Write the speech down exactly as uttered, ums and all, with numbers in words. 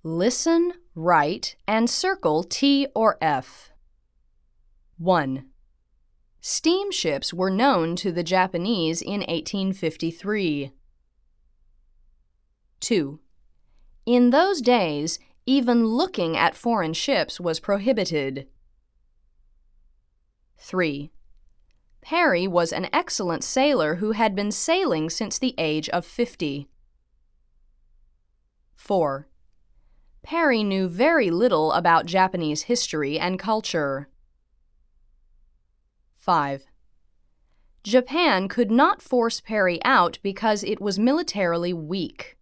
Listen, write, and circle T or F. one. Steamships were known to the Japanese in eighteen fifty-three. two. In those days, even looking at foreign ships was prohibited. three. Perry was an excellent sailor who had been sailing since the age of fifty. four. Perry knew very little about Japanese history and culture. five. Japan could not force Perry out because it was militarily weak.